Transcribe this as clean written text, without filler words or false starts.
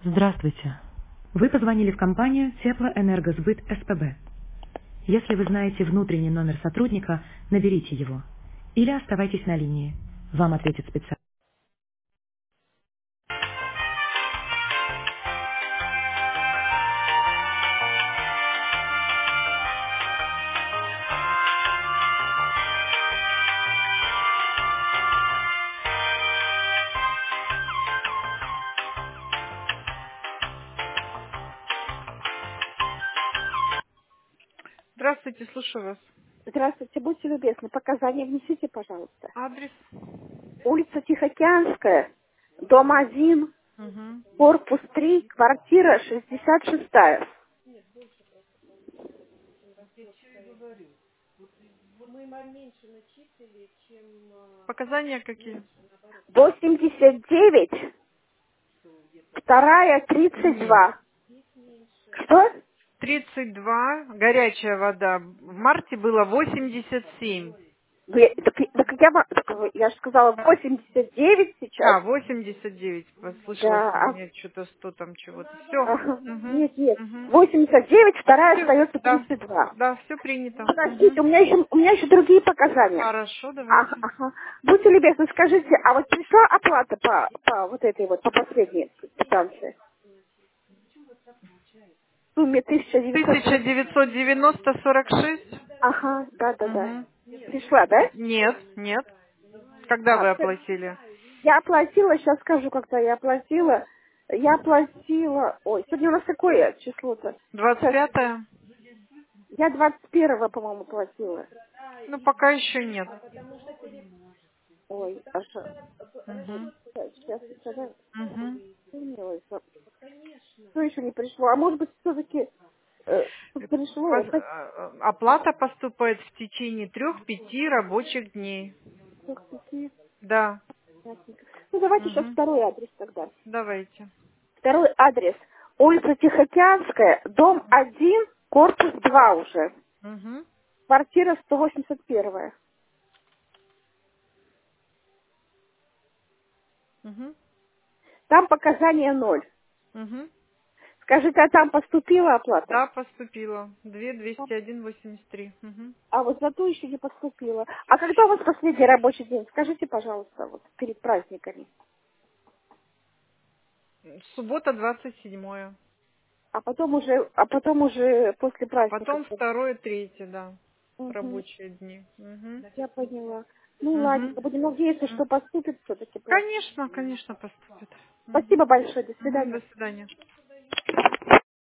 Здравствуйте. Вы позвонили в компанию Теплоэнергосбыт СПБ. Если вы знаете внутренний номер сотрудника, наберите его. Или оставайтесь на линии. Вам ответит специалист. Здравствуйте, слушаю вас. Здравствуйте, будьте любезны, показания внесите, пожалуйста. Адрес? Улица Тихоокеанская, дом 1, Угу. корпус 3, квартира 66, Показания какие? 89, вторая Нет. 32. Что? 32, горячая вода. В марте было 87. Я же сказала 89 сейчас. А, 89. Послышалось Да, у меня что-то 100 там чего-то. Все. ага. Угу. Нет, нет. Угу. 89, вторая Все. остается Да. 32. Да, все принято. Угу. Подождите, у меня еще другие показания. Хорошо, Ага, давайте. ага. Будьте любезны, скажите, а вот пришла оплата по вот этой вот, по последней станции? В сумме 1990. 1990-46? Ага, да. Угу. Пришла, да? Нет, нет. Когда вы Всё. оплатили? Я оплатила, сейчас скажу, когда я оплатила. Я оплатила, ой, сегодня у нас какое число-то? Сейчас, 25-е? я 21-го, по-моему, платила. Ну, пока еще нет. Ой, аж, Угу. сейчас, да, Угу. вспомнилась. Что еще не пришло? А может быть, все-таки пришло? Оплата поступает в течение 3-5 рабочих дней. Все-таки. Да. Ясненько. Ну, давайте сейчас Угу. второй адрес тогда. Давайте. Второй адрес. Улица Тихоокеанская, дом 1, корпус 2 уже. Угу. Квартира 181. Угу. Там показания 0. Угу. Скажите, а там поступила оплата? Да, поступила. 2-201-83. Угу. А вот за ту еще не поступила. А когда у вас последний рабочий день? Скажите, пожалуйста, вот перед праздниками. Суббота 27-е. А потом уже после А праздников. потом 2-3, да. Угу, Рабочие дни. Угу. я поняла. Ну, Угу. ладненько, будем надеяться, что поступит все-таки. Конечно, конечно, поступит. Спасибо Угу. большое, до Угу. свидания. До свидания.